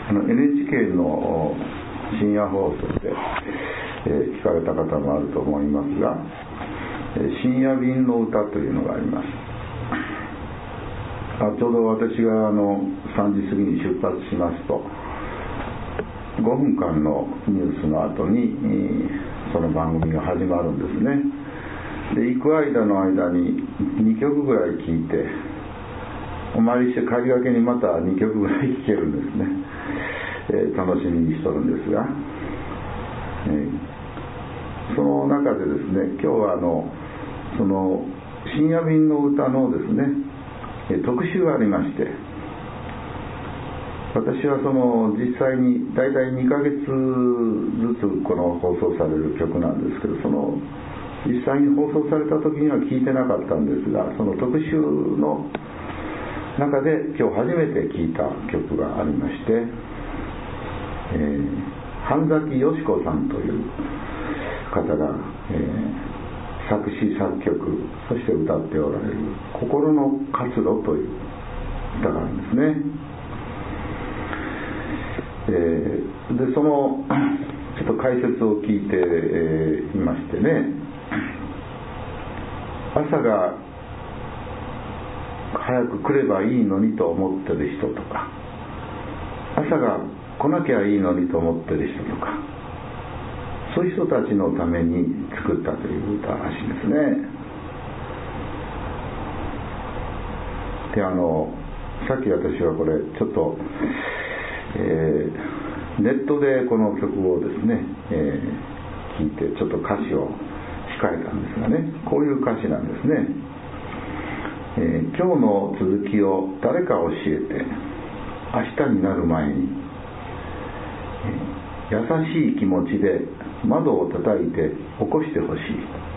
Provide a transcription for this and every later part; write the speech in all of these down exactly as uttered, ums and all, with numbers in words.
あの エヌエイチケー の深夜放送で、えー、聞かれた方もあると思いますが、えー、深夜便の歌というのがあります。あちょうど私があのさんじ過ぎに出発しますとごふんかんのニュースの後に、えー、その番組が始まるんですね。で行く間の間ににきょくぐらい聴いてお参りして帰りがけにまたにきょくぐらい聴けるんですね、えー、楽しみにしとるんですが、えー、その中でですね今日はあのその深夜便の歌のですね、えー、特集がありまして、私はその実際に大体にかげつずつこの放送される曲なんですけど、その実際に放送された時には聞いてなかったんですが、その特集の中で今日初めて聴いた曲がありまして、えー、半崎よし子さんという方が、えー、作詞作曲そして歌っておられる心の活路という歌があるんですね。えー、でそのちょっと解説を聞いて、えー、いましてね、朝が早く来ればいいのにと思ってる人とか、朝が来なきゃいいのにと思ってる人とか、そういう人たちのために作ったという歌らしいですね。であのさっき私はこれちょっと、えー、ネットでこの曲をですね、えー、聞いてちょっと歌詞を控えたんですがね、こういう歌詞なんですね。えー、今日の続きを誰か教えて明日になる前に、えー、優しい気持ちで窓を叩いて起こしてほしい。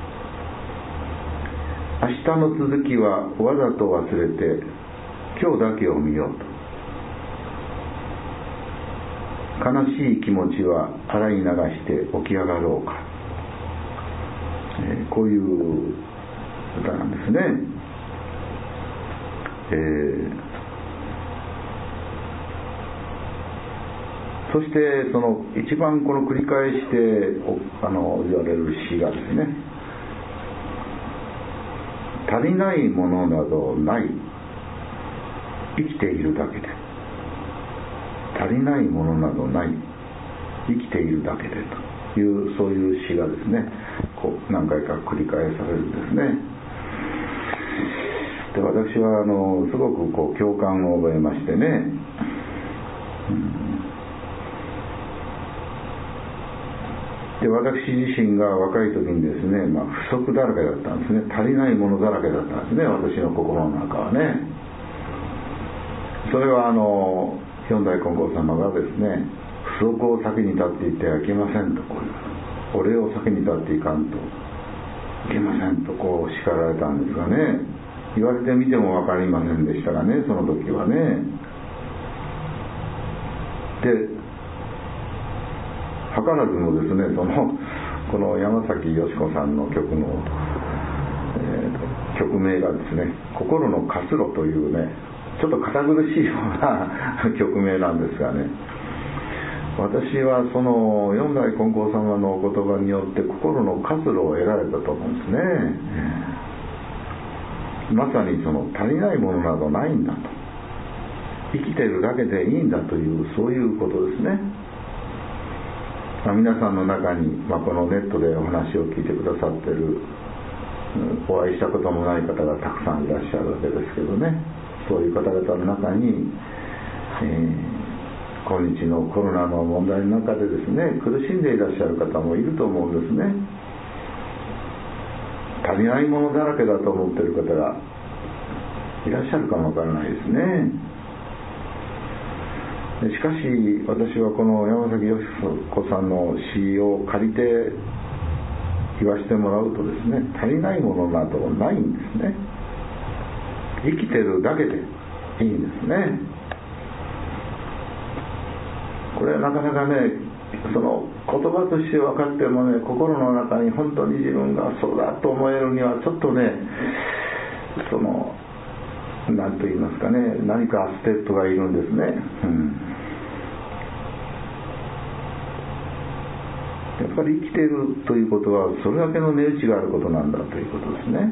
明日の続きはわざと忘れて今日だけを見ようと。悲しい気持ちは洗い流して起き上がろうか。えー、こういう歌なんですね。えー、そしてその一番この繰り返してあの言われる詩がですね、足りないものなどない、生きているだけで、足りないものなどない、生きているだけでというそういう詩がですね、こう何回か繰り返されるんですね。で私はあのすごくこう共感を覚えましてね、うん、で私自身が若い時にですね、まあ、不足だらけだったんですね。足りないものだらけだったんですね、私の心の中はね。それはあの四代金剛様がですね、不足を先に立っていってはいけませんと、こういうお礼を先に立っていかんといけませんとこう叱られたんですがね、言われてみても分かりませんでしたがね、その時はね。で図らずもですね、そのこの山崎よし子さんの曲の、えー、曲名がですね、心の活路というね、ちょっと堅苦しいような曲名なんですがね、私はその四代金剛様のお言葉によって心の活路を得られたと思うんですね。まさにその足りないものなどないんだと、生きているだけでいいんだという、そういうことですね。まあ、皆さんの中に、まあ、このネットでお話を聞いてくださっている、お会いしたこともない方がたくさんいらっしゃるわけですけどね、そういう方々の中に、えー、今日のコロナの問題の中でですね、苦しんでいらっしゃる方もいると思うんですね。足りないものだらけだと思っている方がいらっしゃるかもわからないですね。しかし私はこの山崎よし子さんの詩を借りて言わせてもらうとですね、足りないものなどないんですね。生きてるだけでいいんですね。これはなかなかね、その言葉として分かってもね、心の中に本当に自分がそうだと思えるにはちょっとね、その何と言いますかね、何かステップがいるんですね、うん、 やっぱり生きているということはそれだけの値打ちがあることなんだということですね。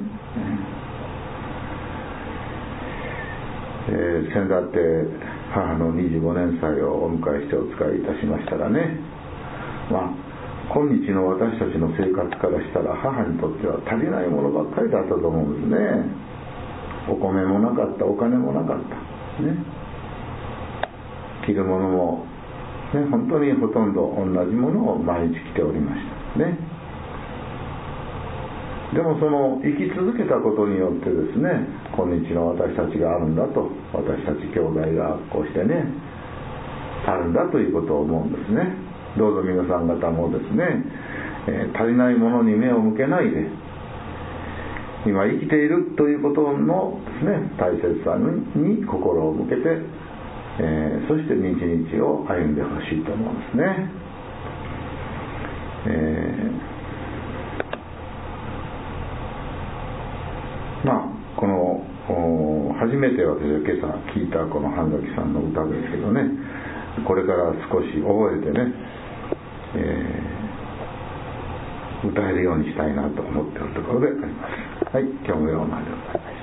えー、先だって母のにじゅうごねん祭をお迎えしてお使いいたしましたらね、まあ今日の私たちの生活からしたら母にとっては足りないものばっかりだったと思うんですね。お米もなかった、お金もなかったね、着るものも、ね、本当にほとんど同じものを毎日着ておりましたね。でもその生き続けたことによってですね、今日の私たちがあるんだと、私たち兄弟がこうしてねあるんだということを思うんですね。どうぞ皆さん方もですね、えー、足りないものに目を向けないで、今生きているということのですね、大切さに心を向けて、えー、そして日々を歩んでほしいと思うんですね。えー、まあこの初めて私は今朝聞いたこの半崎さんの歌ですけどね、これから少し覚えてね、えー、歌えるようにしたいなと思っているところであります。はい、今日もようまでございます。